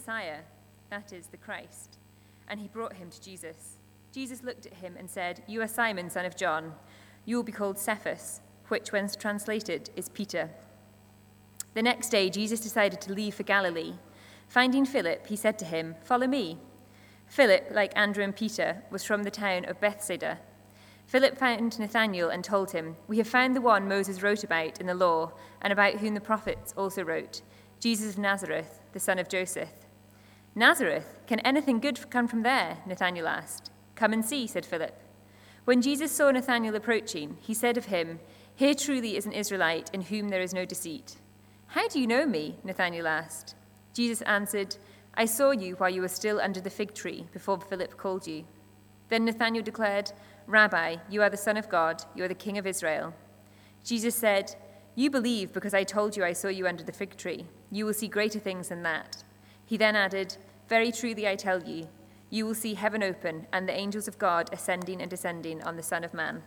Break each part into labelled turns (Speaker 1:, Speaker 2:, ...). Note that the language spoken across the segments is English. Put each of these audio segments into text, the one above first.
Speaker 1: Messiah, that is, the Christ." And he brought him to Jesus. Jesus looked at him and said, "You are Simon, son of John. You will be called Cephas," which, when translated, is Peter. The next day, Jesus decided to leave for Galilee. Finding Philip, he said to him, "Follow me." Philip, like Andrew and Peter, was from the town of Bethsaida. Philip found Nathanael and told him, "We have found the one Moses wrote about in the law, and about whom the prophets also wrote, Jesus of Nazareth, the son of Joseph." "Nazareth? Can anything good come from there?" Nathanael asked. "Come and see," said Philip. When Jesus saw Nathanael approaching, he said of him, "Here truly is an Israelite in whom there is no deceit." "How do you know me?" Nathanael asked. Jesus answered, "I saw you while you were still under the fig tree, before Philip called you." Then Nathanael declared, "Rabbi, you are the Son of God, you are the King of Israel." Jesus said, "You believe because I told you I saw you under the fig tree. You will see greater things than that." He then added, "Very truly I tell you, you will see heaven open and the angels of God ascending and descending on the Son of Man."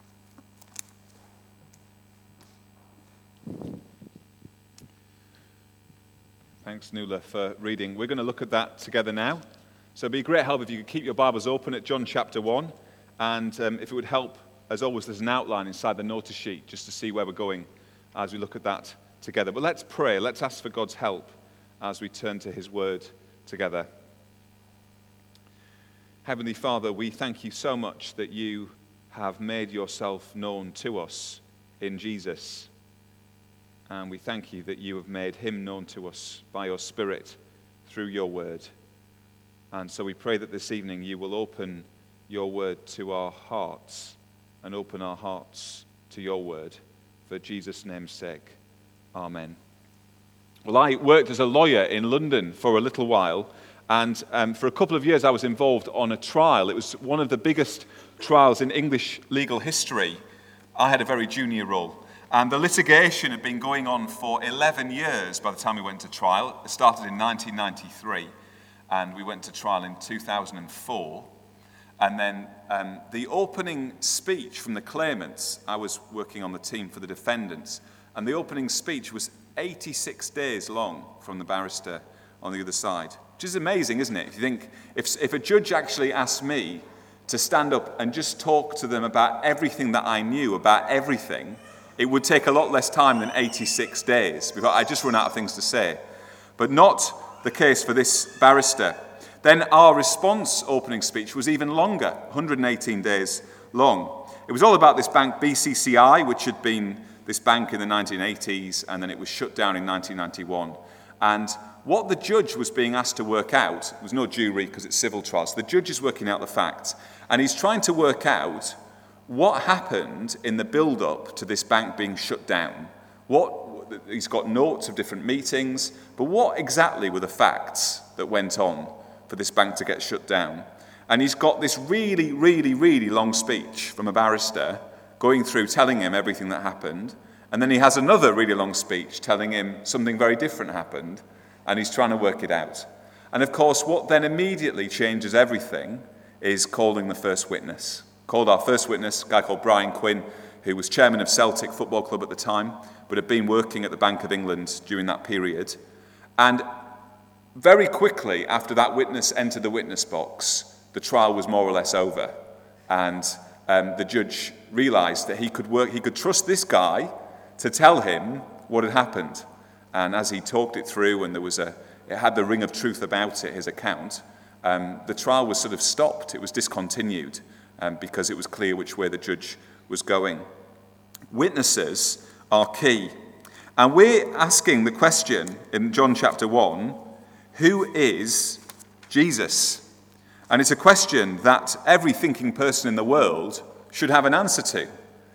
Speaker 2: Thanks, Nuala, for reading. We're going to look at that together now. So it'd be a great help if you could keep your Bibles open at John chapter 1. And if it would help, as always, there's an outline inside the notice sheet just to see where we're going as we look at that together. But let's pray. Let's ask for God's help as we turn to his word together. Heavenly Father, we thank you so much that you have made yourself known to us in Jesus. And we thank you that you have made him known to us by your Spirit through your word. And so we pray that this evening you will open your word to our hearts and open our hearts to your word. For Jesus' name's sake. Amen. Well, I worked as a lawyer in London for a little while. And for a couple of years I was involved on a trial. It was one of the biggest trials in English legal history. I had a very junior role. And the litigation had been going on for 11 years by the time we went to trial. It started in 1993, and we went to trial in 2004. And then the opening speech from the claimants, I was working on the team for the defendants, and the opening speech was 86 days long from the barrister on the other side, which is amazing, isn't it? If you think, if a judge actually asked me to stand up and just talk to them about everything that I knew about everything, it would take a lot less time than 86 days, because I just run out of things to say. But not the case for this barrister. Then our response opening speech was even longer, 118 days long. It was all about this bank BCCI, which had been this bank in the 1980s, and then it was shut down in 1991. And what the judge was being asked to work out, there was no jury because it's civil trials, the judge is working out the facts, and he's trying to work out what happened in the build-up to this bank being shut down. He's got notes of different meetings, but what exactly were the facts that went on for this bank to get shut down? And he's got this really, really, really long speech from a barrister going through, telling him everything that happened, and then he has another really long speech telling him something very different happened, and he's trying to work it out. And of course, what then immediately changes everything is calling the first witness. Called our first witness, a guy called Brian Quinn, who was chairman of Celtic Football Club at the time, but had been working at the Bank of England during that period. And very quickly after that witness entered the witness box, the trial was more or less over. And the judge realised that he could trust this guy to tell him what had happened. And as he talked it through, and it had the ring of truth about it, his account, the trial was sort of stopped. It was discontinued. Because it was clear which way the judge was going. Witnesses are key. And we're asking the question in John chapter 1, who is Jesus? And it's a question that every thinking person in the world should have an answer to.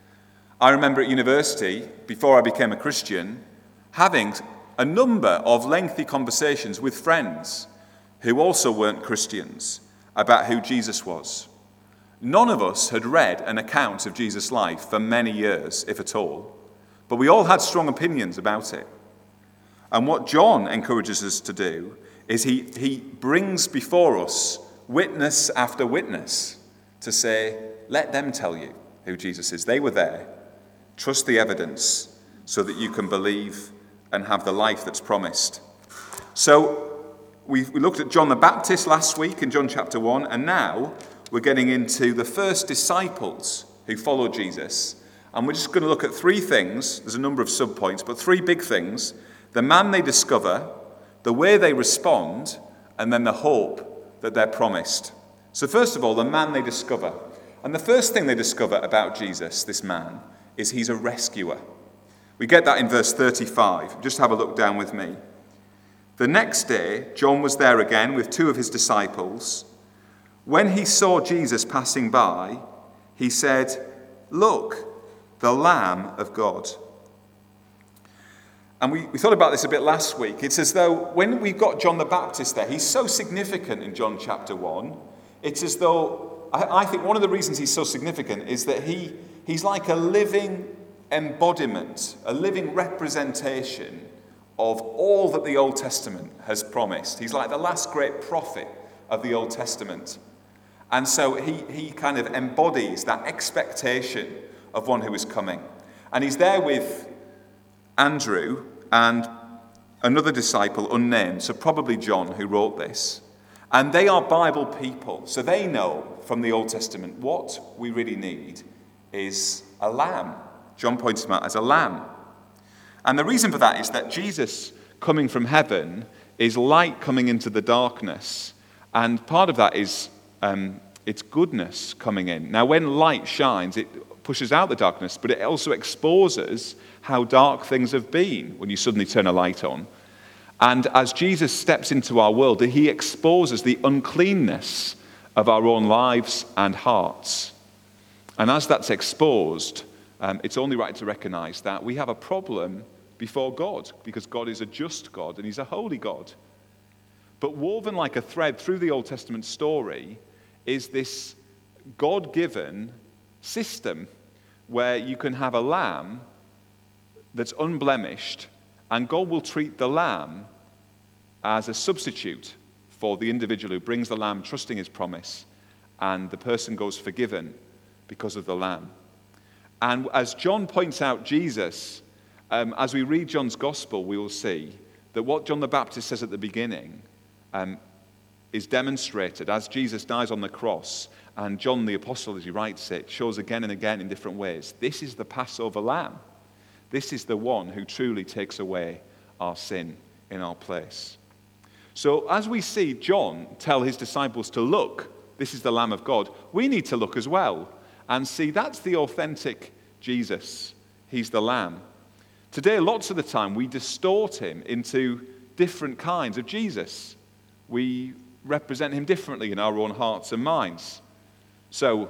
Speaker 2: I remember at university, before I became a Christian, having a number of lengthy conversations with friends who also weren't Christians about who Jesus was. None of us had read an account of Jesus' life for many years, if at all, but we all had strong opinions about it. And what John encourages us to do is he brings before us witness after witness to say, let them tell you who Jesus is. They were there. Trust the evidence so that you can believe and have the life that's promised. So we looked at John the Baptist last week in John chapter 1, and now we're getting into the first disciples who followed Jesus. And we're just going to look at three things. There's a number of subpoints, but three big things. The man they discover, the way they respond, and then the hope that they're promised. So first of all, the man they discover. And the first thing they discover about Jesus, this man, is he's a rescuer. We get that in verse 35. Just have a look down with me. The next day, John was there again with two of his disciples. When he saw Jesus passing by, he said, "Look, the Lamb of God." And we thought about this a bit last week. It's as though when we've got John the Baptist there, he's so significant in John chapter 1. It's as though, I think one of the reasons he's so significant is that he's like a living embodiment, a living representation of all that the Old Testament has promised. He's like the last great prophet of the Old Testament. And so he kind of embodies that expectation of one who is coming. And he's there with Andrew and another disciple unnamed, so probably John who wrote this. And they are Bible people, so they know from the Old Testament what we really need is a lamb. John points him out as a lamb. And the reason for that is that Jesus coming from heaven is light coming into the darkness. And part of that is it's goodness coming in. Now, when light shines, it pushes out the darkness, but it also exposes how dark things have been when you suddenly turn a light on. And as Jesus steps into our world, he exposes the uncleanness of our own lives and hearts. And as that's exposed, it's only right to recognize that we have a problem before God, because God is a just God and he's a holy God. But woven like a thread through the Old Testament story is this God-given system where you can have a lamb that's unblemished, and God will treat the lamb as a substitute for the individual who brings the lamb, trusting his promise, and the person goes forgiven because of the lamb. And as John points out Jesus, as we read John's gospel, we will see that what John the Baptist says at the beginning is demonstrated as Jesus dies on the cross, and John the apostle, as he writes it, shows again and again in different ways. This is the Passover lamb. This is the one who truly takes away our sin in our place. So as we see John tell his disciples to look, this is the Lamb of God, we need to look as well and see that's the authentic Jesus. He's the Lamb. Today, lots of the time, we distort him into different kinds of Jesus. We represent him differently in our own hearts and minds. So,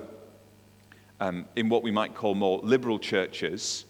Speaker 2: in what we might call more liberal churches,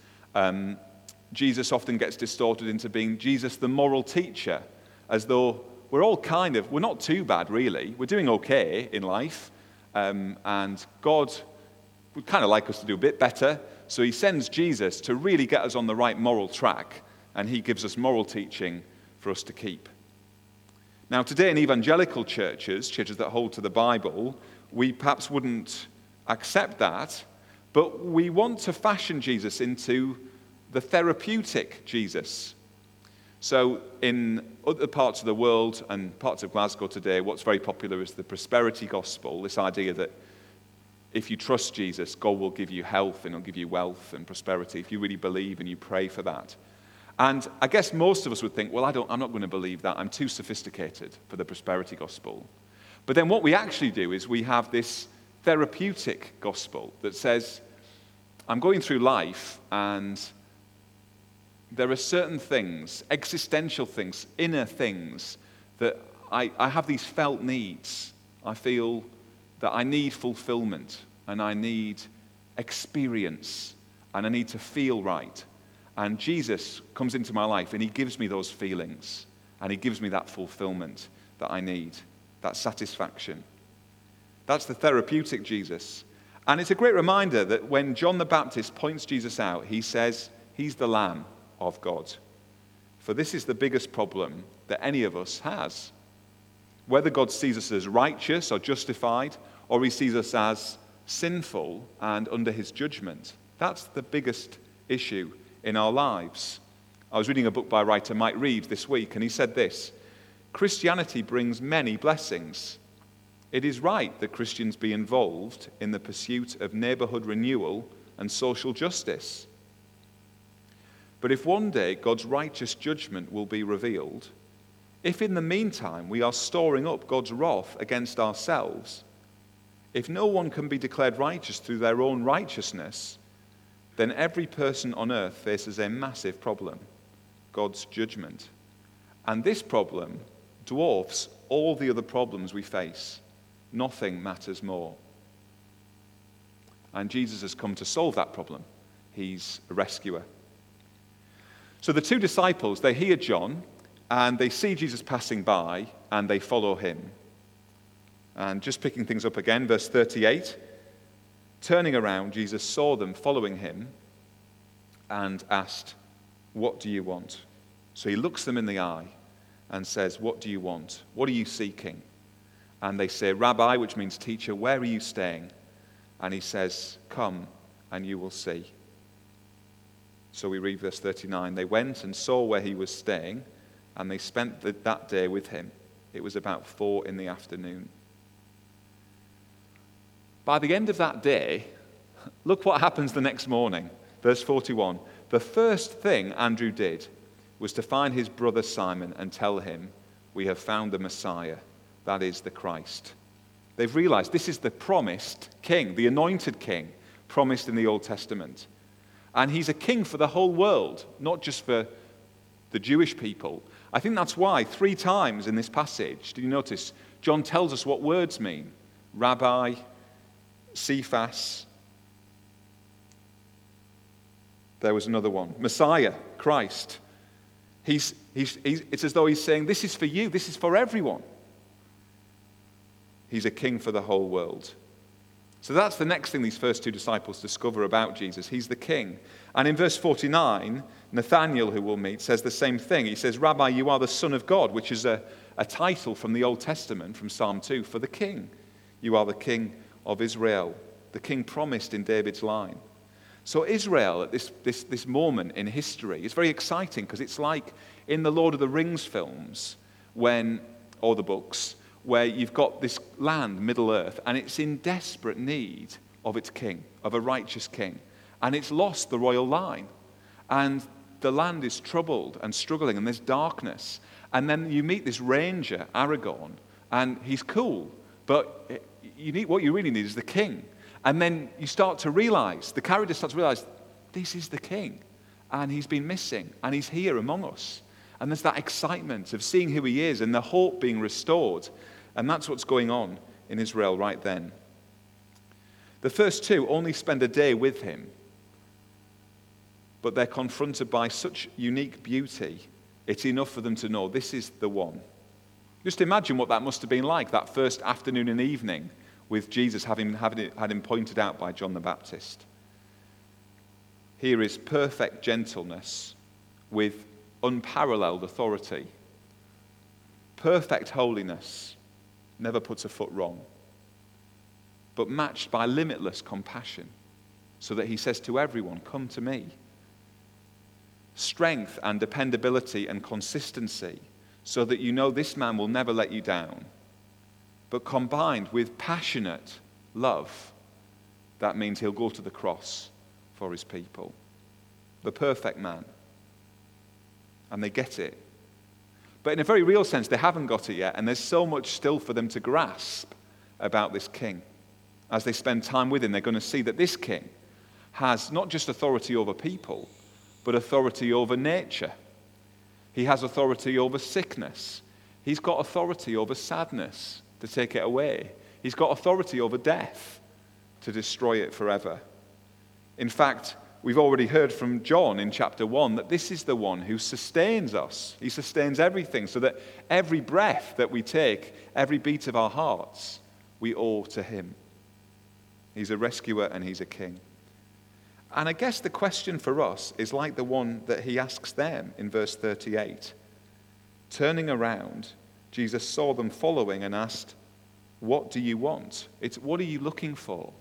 Speaker 2: Jesus often gets distorted into being Jesus the moral teacher, as though we're not too bad really, we're doing okay in life, and God would kind of like us to do a bit better, so he sends Jesus to really get us on the right moral track, and he gives us moral teaching for us to keep. Now today in evangelical churches that hold to the Bible, we perhaps wouldn't accept that, but we want to fashion Jesus into the therapeutic Jesus. So in other parts of the world and parts of Glasgow today, what's very popular is the prosperity gospel, this idea that if you trust Jesus, God will give you health and he'll give you wealth and prosperity if you really believe and you pray for that. And I guess most of us would think, well, I'm not going to believe that. I'm too sophisticated for the prosperity gospel. But then what we actually do is we have this therapeutic gospel that says, I'm going through life and there are certain things, existential things, inner things, that I have these felt needs. I feel that I need fulfillment and I need experience and I need to feel right. And Jesus comes into my life and he gives me those feelings and he gives me that fulfillment that I need, that satisfaction. That's the therapeutic Jesus. And it's a great reminder that when John the Baptist points Jesus out, he says, he's the Lamb of God. For this is the biggest problem that any of us has. Whether God sees us as righteous or justified, or he sees us as sinful and under his judgment, that's the biggest issue in our lives. I was reading a book by writer Mike Reeves this week, and he said this. Christianity brings many blessings. It is right that Christians be involved in the pursuit of neighborhood renewal and social justice. But if one day God's righteous judgment will be revealed, if in the meantime we are storing up God's wrath against ourselves, if no one can be declared righteous through their own righteousness, then every person on earth faces a massive problem, God's judgment. And this problem dwarfs all the other problems we face. Nothing matters more. And Jesus has come to solve that problem. He's a rescuer. So the two disciples, they hear John, and they see Jesus passing by, and they follow him. And just picking things up again, verse 38, turning around, Jesus saw them following him and asked, "What do you want?" So he looks them in the eye and says, "What do you want? What are you seeking?" And they say, "Rabbi," which means teacher, "where are you staying?" And he says, "Come and you will see." So we read verse 39, they went and saw where he was staying, and they spent that day with him. It was about 4 p.m. By the end of that day, look what happens the next morning. Verse 41, the first thing Andrew did was to find his brother Simon and tell him, "We have found the Messiah," that is the Christ. They've realized this is the promised king, the anointed king, promised in the Old Testament. And he's a king for the whole world, not just for the Jewish people. I think that's why 3 times in this passage, did you notice, John tells us what words mean. Rabbi, Cephas. There was another one. Messiah, Christ. It's as though he's saying, this is for you, this is for everyone. He's a king for the whole world. So that's the next thing these first 2 disciples discover about Jesus. He's the king. And in verse 49, Nathanael, who we'll meet, says the same thing. He says, "Rabbi, you are the Son of God," which is a title from the Old Testament, from Psalm 2, for the king. You are the King of Israel, the king promised in David's line. So Israel, at this moment in history, is very exciting because it's like in the Lord of the Rings films, or the books, where you've got this land, Middle-earth, and it's in desperate need of its king, of a righteous king. And it's lost the royal line. And the land is troubled and struggling, and there's darkness. And then you meet this ranger, Aragorn, and he's cool, but what you really need is the king. And then you start to realize, the character starts to realize, this is the king. And he's been missing, and he's here among us. And there's that excitement of seeing who he is and the hope being restored. And that's what's going on in Israel right then. The first 2 only spend a day with him, but they're confronted by such unique beauty, it's enough for them to know this is the one. Just imagine what that must have been like, that first afternoon and evening with Jesus had him pointed out by John the Baptist. Here is perfect gentleness with unparalleled authority. Perfect holiness, never puts a foot wrong, but matched by limitless compassion, so that he says to everyone, "Come to me." Strength and dependability and consistency, so that you know this man will never let you down, but combined with passionate love, that means he'll go to the cross for his people. The perfect man. And they get it. But in a very real sense, they haven't got it yet, and there's so much still for them to grasp about this king. As they spend time with him, they're going to see that this king has not just authority over people, but authority over nature. He has authority over sickness. He's got authority over sadness, to take it away. He's got authority over death, to destroy it forever. In fact, we've already heard from John in chapter 1 that this is the one who sustains us. He sustains everything, so that every breath that we take, every beat of our hearts, we owe to him. He's a rescuer and he's a king. And I guess the question for us is like the one that he asks them in verse 38. Turning around, Jesus saw them following and asked, "What do you want?" It's, what are you looking for?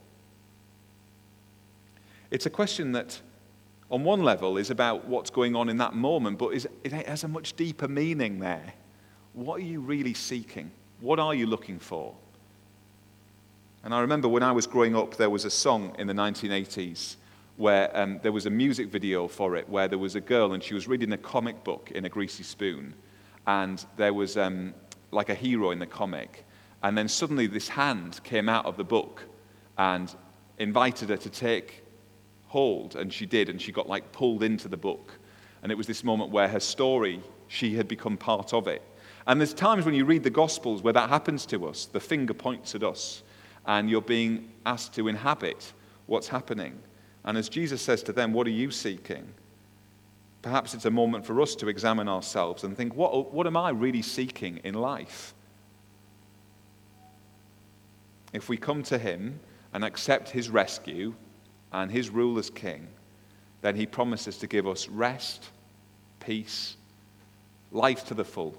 Speaker 2: It's a question that, on one level, is about what's going on in that moment, but it has a much deeper meaning there. What are you really seeking? What are you looking for? And I remember when I was growing up, there was a song in the 1980s where there was a music video for it, where there was a girl and she was reading a comic book in a greasy spoon, and there was like a hero in the comic, and then suddenly this hand came out of the book and invited her to take hold, and she did, and she got like pulled into the book, and it was this moment where her story, she had become part of it. And there's times when you read the Gospels where that happens to us. The finger points at us, and you're being asked to inhabit what's happening. And as Jesus says to them, what are you seeking? Perhaps it's a moment for us to examine ourselves and think, what am I really seeking in life? If we come to him and accept his rescue and his rule as king, then he promises to give us rest, peace, life to the full.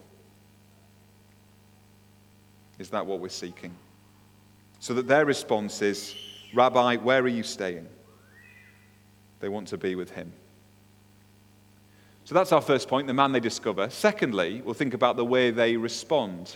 Speaker 2: Is that what we're seeking? So that their response is, Rabbi, where are you staying? They want to be with him. So that's our first point, the man they discover. Secondly, we'll think about the way they respond.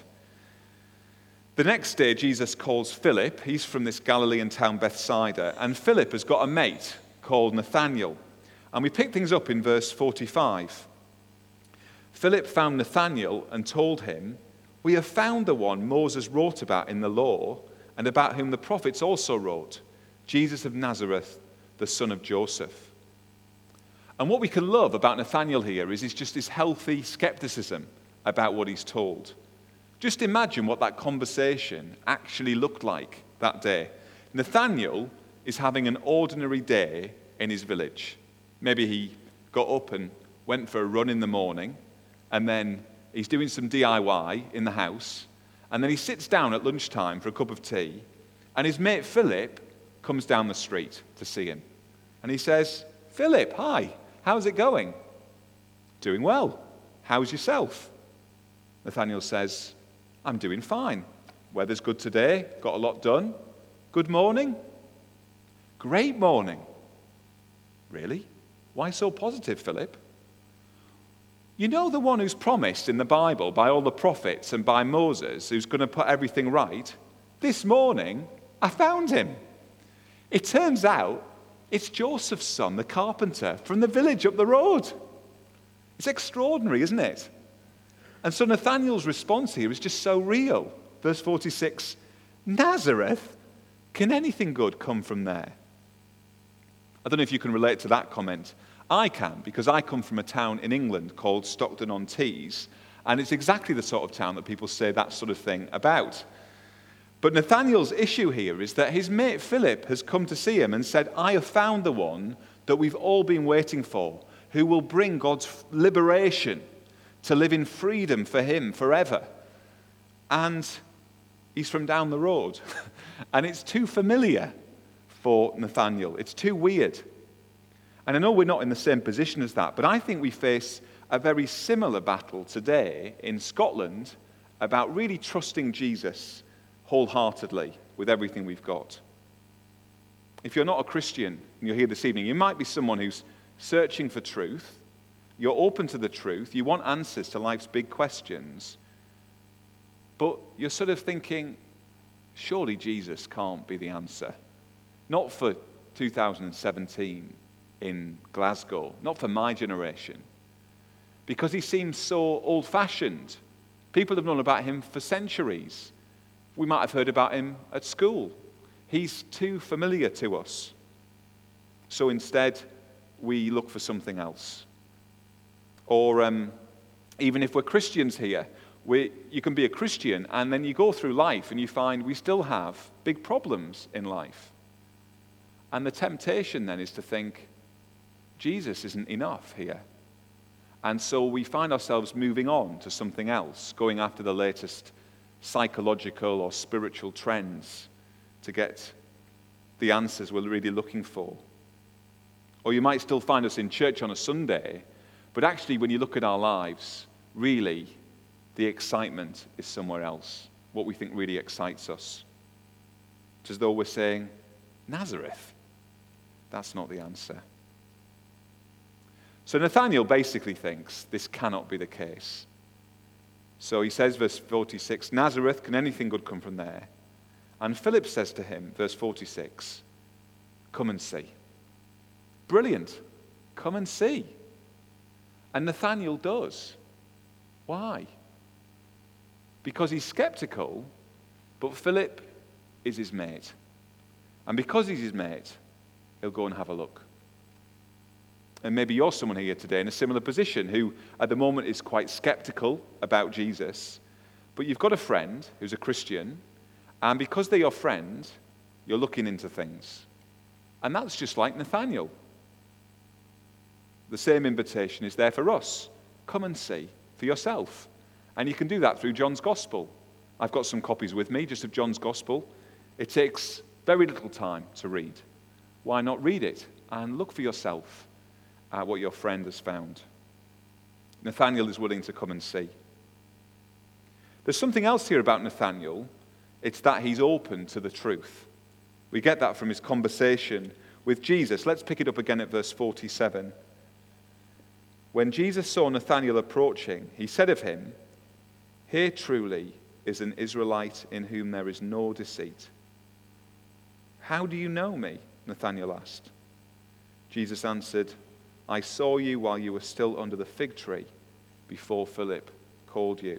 Speaker 2: The next day, Jesus calls Philip. He's from this Galilean town, Bethsaida. And Philip has got a mate called Nathanael. And we pick things up in verse 45. Philip found Nathanael and told him, we have found the one Moses wrote about in the law, and about whom the prophets also wrote, Jesus of Nazareth, the son of Joseph. And what we can love about Nathanael here is just this healthy skepticism about what he's told. Just imagine what that conversation actually looked like that day. Nathanael is having an ordinary day in his village. Maybe he got up and went for a run in the morning, and then he's doing some DIY in the house, and then he sits down at lunchtime for a cup of tea, and his mate Philip comes down the street to see him. And he says, Philip, hi, how's it going? Doing well. How's yourself? Nathanael says, I'm doing fine. Weather's good today, got a lot done. Good morning? Great morning. Really? Why so positive, Philip? You know the one who's promised in the Bible by all the prophets and by Moses, who's going to put everything right? This morning, I found him. It turns out it's Joseph's son, the carpenter, from the village up the road. It's extraordinary, isn't it? And so Nathanael's response here is just so real. Verse 46, Nazareth? Can anything good come from there? I don't know if you can relate to that comment. I can, because I come from a town in England called Stockton-on-Tees, and it's exactly the sort of town that people say that sort of thing about. But Nathanael's issue here is that his mate Philip has come to see him and said, I have found the one that we've all been waiting for, who will bring God's liberation to live in freedom for him forever. And he's from down the road. And it's too familiar for Nathanael. It's too weird. And I know we're not in the same position as that, but I think we face a very similar battle today in Scotland about really trusting Jesus wholeheartedly with everything we've got. If you're not a Christian and you're here this evening, you might be someone who's searching for truth. You're open to the truth. You want answers to life's big questions. But you're sort of thinking, surely Jesus can't be the answer. Not for 2017 in Glasgow, not for my generation, because he seems so old-fashioned. People have known about him for centuries. We might have heard about him at school. He's too familiar to us. So instead, we look for something else. Or even if we're Christians here, you can be a Christian and then you go through life and you find we still have big problems in life. And the temptation then is to think, Jesus isn't enough here. And so we find ourselves moving on to something else, going after the latest psychological or spiritual trends to get the answers we're really looking for. Or you might still find us in church on a Sunday, but actually when you look at our lives, really the excitement is somewhere else, what we think really excites us. It's as though we're saying, Nazareth, that's not the answer. So Nathanael basically thinks this cannot be the case. So he says, verse 46, Nazareth, can anything good come from there? And Philip says to him, verse 46, come and see. Brilliant. Come and see. And Nathanael does. Why? Because he's skeptical, but Philip is his mate. And because he's his mate, he'll go and have a look. And maybe you're someone here today in a similar position who at the moment is quite skeptical about Jesus, but you've got a friend who's a Christian, and because they're your friend, you're looking into things. And that's just like Nathanael. The same invitation is there for us. Come and see for yourself. And you can do that through John's Gospel. I've got some copies with me just of John's Gospel. It takes very little time to read. Why not read it and look for yourself at what your friend has found? Nathanael is willing to come and see. There's something else here about Nathanael. It's that he's open to the truth. We get that from his conversation with Jesus. Let's pick it up again at verse 47. When Jesus saw Nathanael approaching, he said of him, "Here truly is an Israelite in whom there is no deceit." "How do you know me?" Nathanael asked. Jesus answered, "I saw you while you were still under the fig tree, before Philip called you."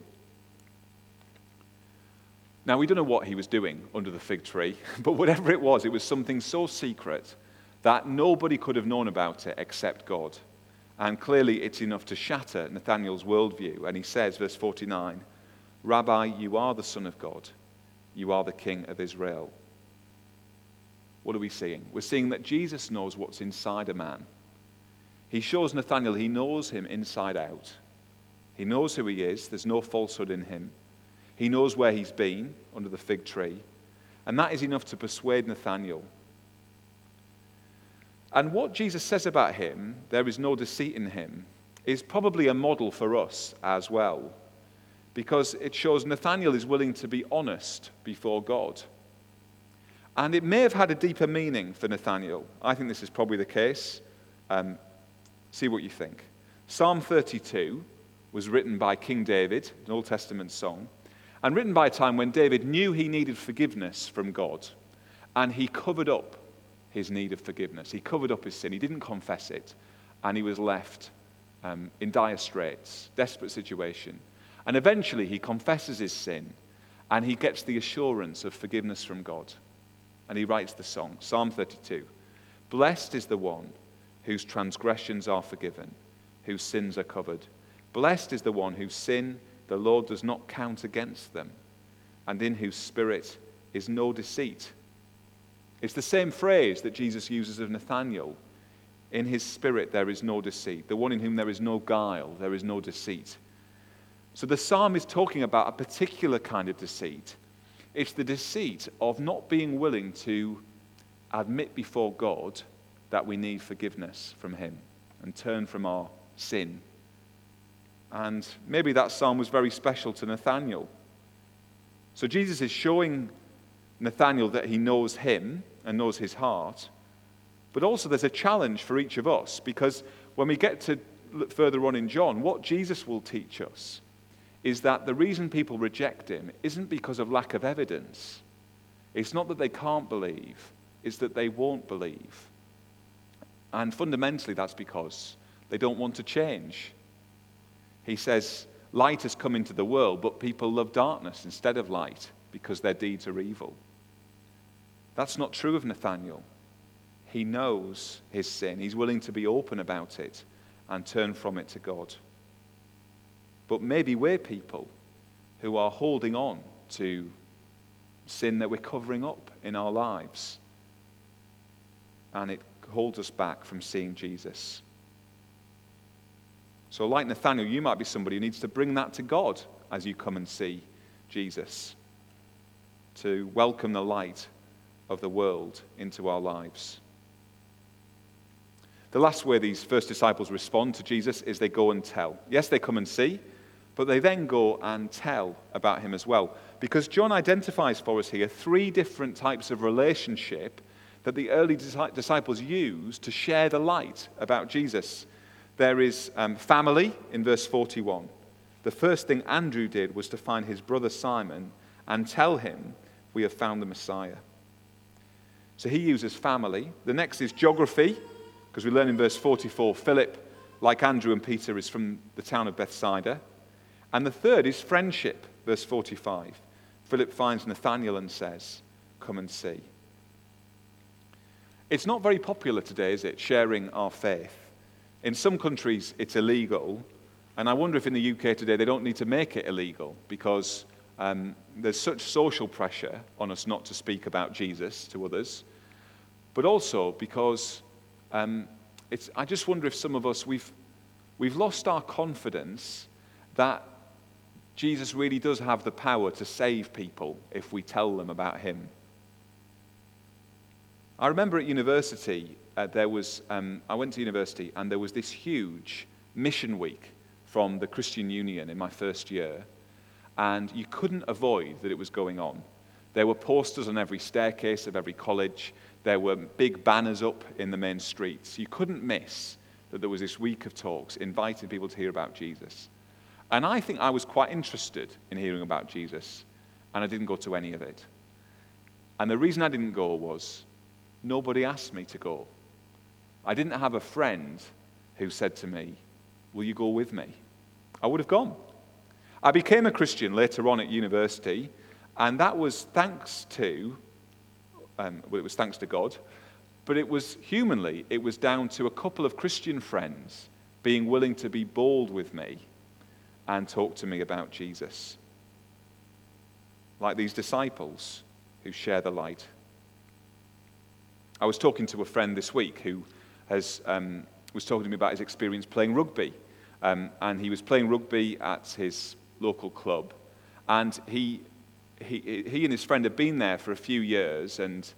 Speaker 2: Now, we don't know what he was doing under the fig tree, but whatever it was something so secret that nobody could have known about it except God. And clearly it's enough to shatter Nathanael's worldview. And he says, verse 49, "Rabbi, you are the Son of God. You are the King of Israel." What are we seeing? We're seeing that Jesus knows what's inside a man. He shows Nathanael he knows him inside out. He knows who he is. There's no falsehood in him. He knows where he's been under the fig tree. And that is enough to persuade Nathanael. And what Jesus says about him, there is no deceit in him, is probably a model for us as well. Because it shows Nathanael is willing to be honest before God. And it may have had a deeper meaning for Nathanael. I think this is probably the case. See what you think. Psalm 32 was written by King David, an Old Testament song, and written by a time when David knew he needed forgiveness from God, and he covered up his need of forgiveness. He covered up his sin. He didn't confess it, and he was left in dire straits, desperate situation. And eventually he confesses his sin, and he gets the assurance of forgiveness from God. And he writes the song, Psalm 32. "Blessed is the one whose transgressions are forgiven, whose sins are covered. Blessed is the one whose sin the Lord does not count against them, and in whose spirit is no deceit." It's the same phrase that Jesus uses of Nathanael. In his spirit there is no deceit. The one in whom there is no guile, there is no deceit. So the psalm is talking about a particular kind of deceit. It's the deceit of not being willing to admit before God that we need forgiveness from him and turn from our sin. And maybe that psalm was very special to Nathanael. So Jesus is showing Nathanael that he knows him and knows his heart. But also there's a challenge for each of us, because when we get to look further on in John, what Jesus will teach us is that the reason people reject him isn't because of lack of evidence. It's not that they can't believe, it's that they won't believe. And fundamentally that's because they don't want to change. He says, light has come into the world, but people love darkness instead of light because their deeds are evil. That's not true of Nathanael. He knows his sin. He's willing to be open about it and turn from it to God. But maybe we're people who are holding on to sin that we're covering up in our lives. And it holds us back from seeing Jesus. So like Nathanael, you might be somebody who needs to bring that to God as you come and see Jesus, to welcome the light of the world into our lives. The last way these first disciples respond to Jesus is they go and tell. Yes, they come and see, but they then go and tell about him as well. Because John identifies for us here 3 different types of relationship that the early disciples used to share the light about Jesus. There is family in verse 41. The first thing Andrew did was to find his brother Simon and tell him, we have found the Messiah. So he uses family. The next is geography, because we learn in verse 44, Philip, like Andrew and Peter, is from the town of Bethsaida. And the third is friendship, verse 45. Philip finds Nathanael and says, come and see. It's not very popular today, is it, sharing our faith? In some countries, it's illegal. And I wonder if in the UK today they don't need to make it illegal because there's such social pressure on us not to speak about Jesus to others. But also because I just wonder if some of us, we've lost our confidence that Jesus really does have the power to save people if we tell them about him. I remember at university, I went to university and there was this huge mission week from the Christian Union in my first year, and you couldn't avoid that it was going on. There were posters on every staircase of every college. There were big banners up in the main streets. You couldn't miss that there was this week of talks inviting people to hear about Jesus. And I think I was quite interested in hearing about Jesus, and I didn't go to any of it. And the reason I didn't go was nobody asked me to go. I didn't have a friend who said to me, will you go with me? I would have gone. I became a Christian later on at university, and that was thanks to God, but it was humanly, it was down to a couple of Christian friends being willing to be bold with me and talk to me about Jesus. Like these disciples who share the light. I was talking to a friend this week who was talking to me about his experience playing rugby. And he was playing rugby at his local club. And he and his friend had been there for a few years, and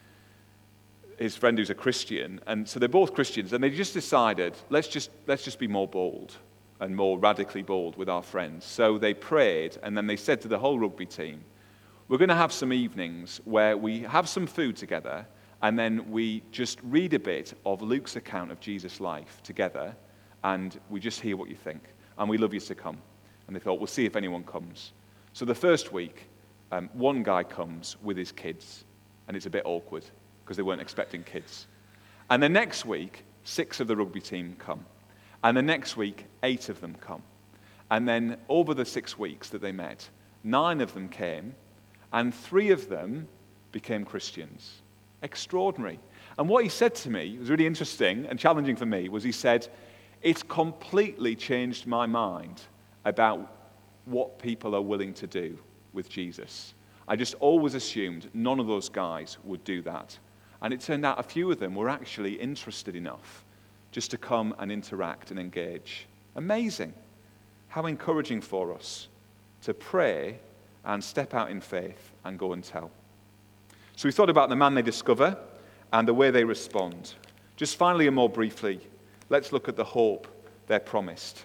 Speaker 2: his friend who's a Christian, and so they're both Christians, and they just decided, let's just be more bold and more radically bold with our friends. So they prayed, and then they said to the whole rugby team, we're going to have some evenings where we have some food together, and then we just read a bit of Luke's account of Jesus' life together, and we just hear what you think, and we love you to come. And they thought, we'll see if anyone comes. So the first week, one guy comes with his kids, and it's a bit awkward because they weren't expecting kids. And the next week, 6 of the rugby team come. And the next week, 8 of them come. And then over the 6 weeks that they met, 9 of them came, and 3 of them became Christians. Extraordinary. And what he said to me, it was really interesting and challenging for me, was he said, it's completely changed my mind about what people are willing to do with Jesus. I just always assumed none of those guys would do that. And it turned out a few of them were actually interested enough just to come and interact and engage. Amazing. How encouraging for us to pray and step out in faith and go and tell. So we thought about the man they discover and the way they respond. Just finally and more briefly, let's look at the hope they're promised.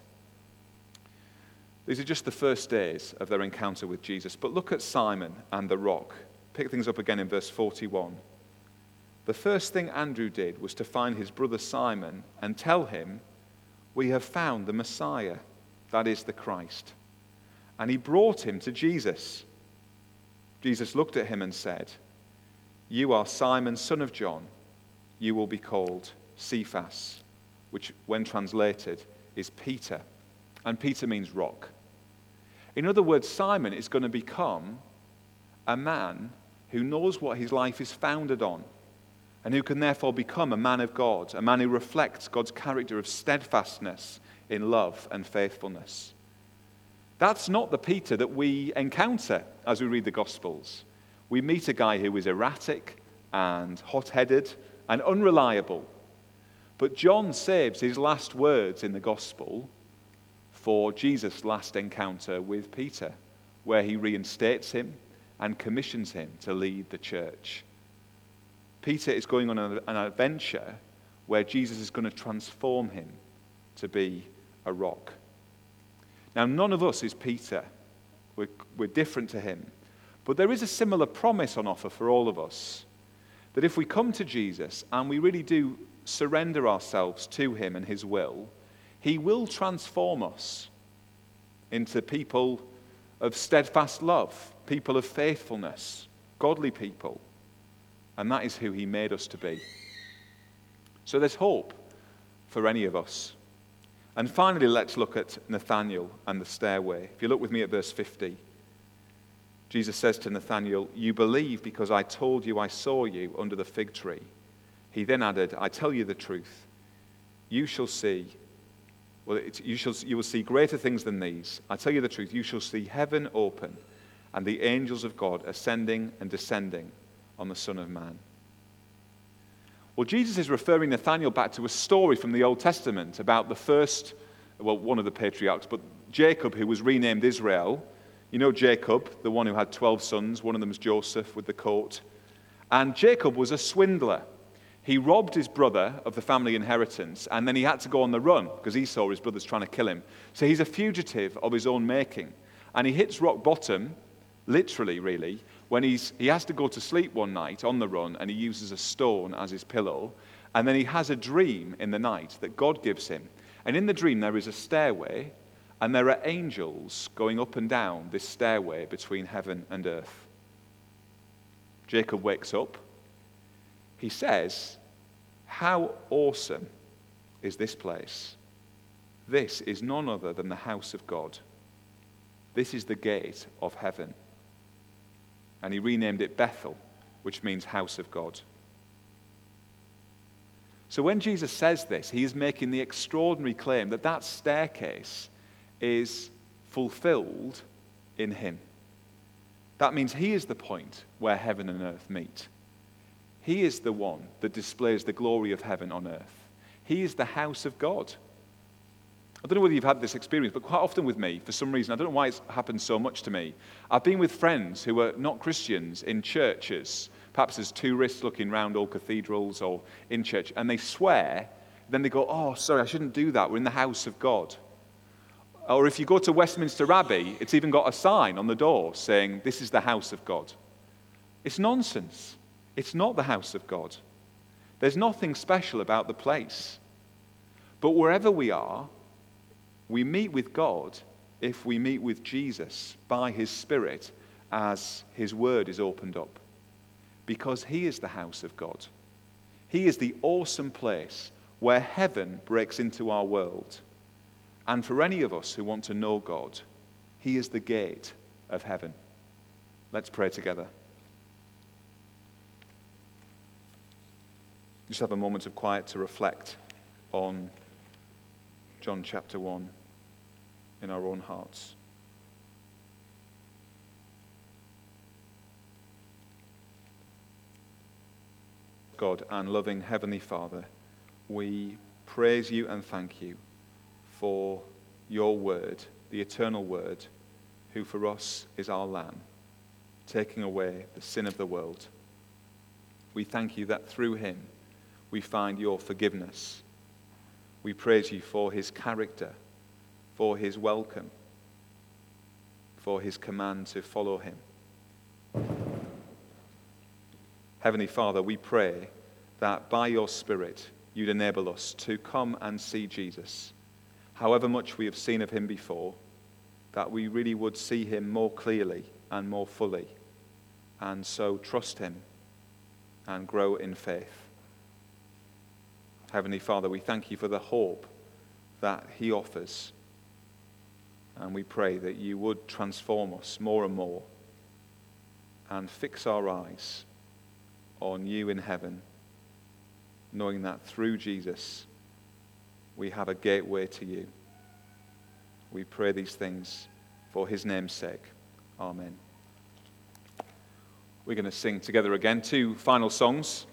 Speaker 2: These are just the first days of their encounter with Jesus. But look at Simon and the rock. Pick things up again in verse 41. The first thing Andrew did was to find his brother Simon and tell him, we have found the Messiah, that is the Christ. And he brought him to Jesus. Jesus looked at him and said, you are Simon, son of John. You will be called Cephas, which when translated is Peter. And Peter means rock. In other words, Simon is going to become a man who knows what his life is founded on, and who can therefore become a man of God, a man who reflects God's character of steadfastness in love and faithfulness. That's not the Peter that we encounter as we read the Gospels. We meet a guy who is erratic and hot-headed and unreliable. But John saves his last words in the Gospel for Jesus' last encounter with Peter, where he reinstates him and commissions him to lead the church. Peter is going on an adventure where Jesus is going to transform him to be a rock. Now, none of us is Peter. We're different to him. But there is a similar promise on offer for all of us, that if we come to Jesus and we really do surrender ourselves to him and his will, he will transform us. into people of steadfast love, people of faithfulness, godly people. And that is who he made us to be. So there's hope for any of us. And finally, let's look at Nathanael and the stairway. If you look with me at verse 50, Jesus says to Nathanael, "You believe because I told you I saw you under the fig tree." He then added, "I tell you the truth. You shall see, you will see greater things than these. I tell you the truth, you shall see heaven open and the angels of God ascending and descending on the Son of Man." Well, Jesus is referring Nathanael back to a story from the Old Testament about one of the patriarchs, but Jacob, who was renamed Israel. You know Jacob, the one who had 12 sons. One of them was Joseph with the coat. And Jacob was a swindler. He robbed his brother of the family inheritance, and then he had to go on the run because he saw his brothers trying to kill him. So he's a fugitive of his own making. And he hits rock bottom, literally, really, when he has to go to sleep one night on the run, and he uses a stone as his pillow. And then he has a dream in the night that God gives him. And in the dream there is a stairway, and there are angels going up and down this stairway between heaven and earth. Jacob wakes up. He says, "How awesome is this place? This is none other than the house of God. This is the gate of heaven." And he renamed it Bethel, which means house of God. So when Jesus says this, he is making the extraordinary claim that that staircase is fulfilled in him. That means he is the point where heaven and earth meet. He is the one that displays the glory of heaven on earth. He is the house of God. I don't know whether you've had this experience, but quite often with me, for some reason, I don't know why it's happened so much to me, I've been with friends who are not Christians in churches, perhaps as tourists looking around old cathedrals or in church, and they swear, then they go, "Oh, sorry, I shouldn't do that. We're in the house of God." Or if you go to Westminster Abbey, it's even got a sign on the door saying, "This is the house of God." It's nonsense. It's not the house of God. There's nothing special about the place. But wherever we are, we meet with God if we meet with Jesus by his Spirit as his word is opened up. Because he is the house of God. He is the awesome place where heaven breaks into our world. And for any of us who want to know God, he is the gate of heaven. Let's pray together. Just have a moment of quiet to reflect on John chapter 1 in our own hearts. God and loving Heavenly Father, we praise you and thank you for your word, the eternal word, who for us is our Lamb, taking away the sin of the world. We thank you that through him we find your forgiveness. We praise you for his character, for his welcome, for his command to follow him. Heavenly Father, we pray that by your Spirit you'd enable us to come and see Jesus, however much we have seen of him before, that we really would see him more clearly and more fully, and so trust him and grow in faith. Heavenly Father, we thank you for the hope that he offers, and we pray that you would transform us more and more and fix our eyes on you in heaven, knowing that through Jesus we have a gateway to you. We pray these things for his name's sake. Amen. We're going to sing together again 2 final songs.